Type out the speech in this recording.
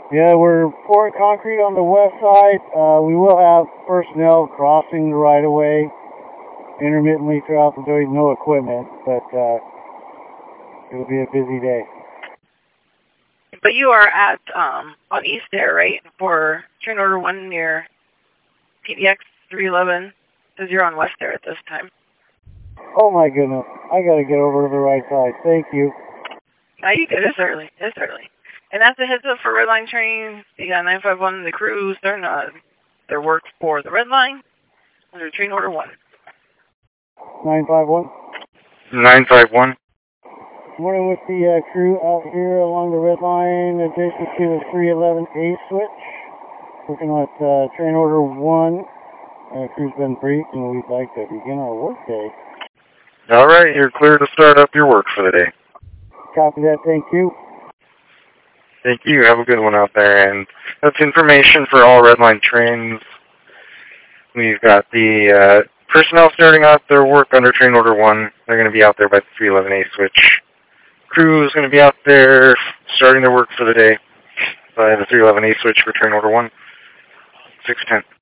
Yeah, we're pouring concrete on the west side. We will have personnel crossing the right of way intermittently throughout the day. No equipment, but it'll be a busy day. But you are at on East there, right? For train order 1 near PDX 311, because you're on West there at this time. Oh my goodness, I gotta get over to the right side. Thank you. No, you good. It's early. It's early. And that's a heads up for Red Line trains. You got 951, the crews. They're not. Their work for the Red Line under train order 1. 951. 951. Morning with the crew out here along the red line adjacent to the 311A switch. Looking at train order 1. Crew's been briefed and we'd like to begin our workday. All right, you're clear to start up your work for the day. Copy that, thank you. Thank you. Have a good one out there. And that's information for all Red Line trains. We've got the personnel starting out their work under train order 1. They're going to be out there by the 311A switch. Crew is going to be out there starting their work for the day by the 311A switch for train order 1. 610.